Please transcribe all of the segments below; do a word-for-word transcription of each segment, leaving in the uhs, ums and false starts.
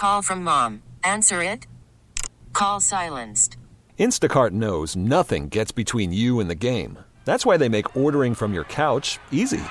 call from mom. Answer it. Call silenced. Instacart knows nothing gets between you and the game. That's why they make ordering from your couch easy.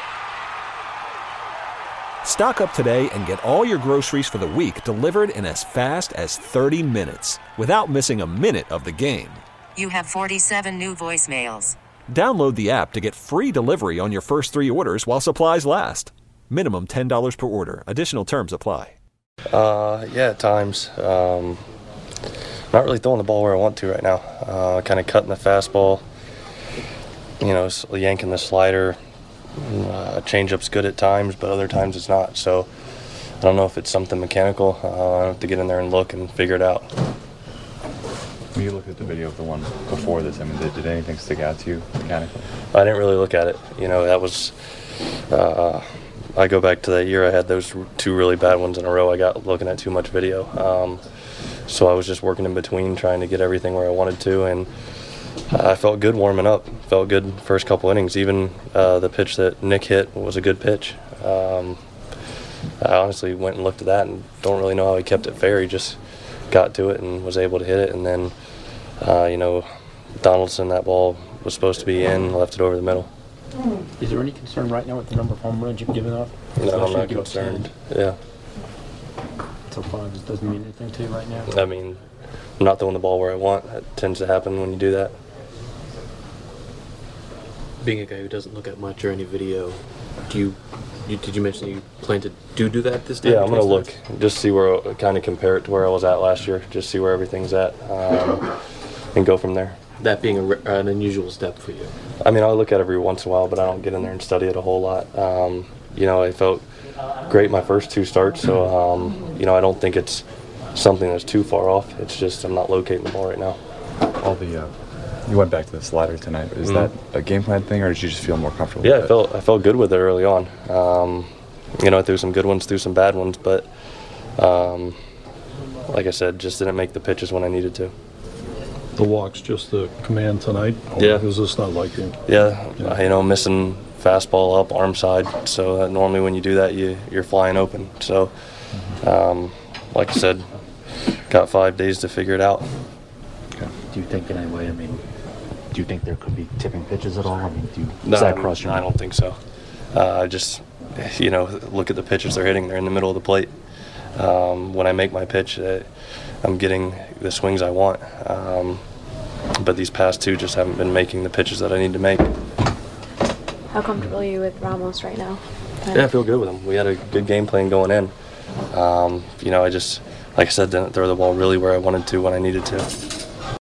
Stock up today and get all your groceries for the week delivered in as fast as thirty minutes without missing a minute of the game. You have forty-seven new voicemails. Download the app to get free delivery on your first three orders while supplies last. Minimum ten dollars per order. Additional terms apply. Uh, yeah, at times. Um, not really throwing the ball where I want to right now. Uh, kind of cutting the fastball, you know, yanking the slider. Uh, change-up's good at times, but other times it's not. So I don't know if it's something mechanical. Uh, I have to get in there and look and figure it out. When you look at the video of the one before this, I mean, did, did anything stick out to you mechanically? I didn't really look at it. You know, that was, uh, I go back to that year I had those two really bad ones in a row. I got looking at too much video. Um, so I was just working in between, trying to get everything where I wanted to, and I felt good warming up. Felt good first couple innings. Even uh, the pitch that Nick hit was a good pitch. Um, I honestly went and looked at that and don't really know how he kept it fair. He just got to it and was able to hit it. And then, uh, you know, Donaldson, that ball was supposed to be in, left it over the middle. Is there any concern right now with the number of home runs you've given up? No, I'm not concerned. Yeah. So far, this doesn't mean anything to you right now? I mean, I'm not throwing the ball where I want. That tends to happen when you do that. Being a guy who doesn't look at much or any video, do you, you did you mention you plan to do do that this time? Yeah, I'm going to look, just see where, kind of compare it to where I was at last year, just see where everything's at, um, and go from there. That being a, an unusual step for you? I mean, I look at it every once in a while, but I don't get in there and study it a whole lot. Um, you know, I felt great my first two starts, so, um, you know, I don't think it's something that's too far off. It's just I'm not locating the ball right now. All the, uh, you went back to the slider tonight. Is mm-hmm. that a game plan thing, or did you just feel more comfortable Yeah, with I felt I felt good with it early on. Um, you know, I threw some good ones, threw some bad ones, but um, like I said, just didn't make the pitches when I needed to. The walk's just the command tonight? Yeah. Is this not like you? Yeah, yeah. You know, missing fastball up, arm side. So uh, normally when you do that, you, you're flying open. So, um, like I said, got five days to figure it out. Okay. Do you think in any way, I mean, do you think there could be tipping pitches at all? I mean, do you, no, does that cross your I mind? don't think so. Uh, I just, you know, look at the pitches they're hitting. They're in the middle of the plate. Um, when I make my pitch, uh, I'm getting the swings I want. Um, but these past two just haven't been making the pitches that I need to make. How comfortable are you with Ramos right now? Yeah, I feel good with him. We had a good game plan going in. Um, you know, I just, like I said, didn't throw the ball really where I wanted to when I needed to.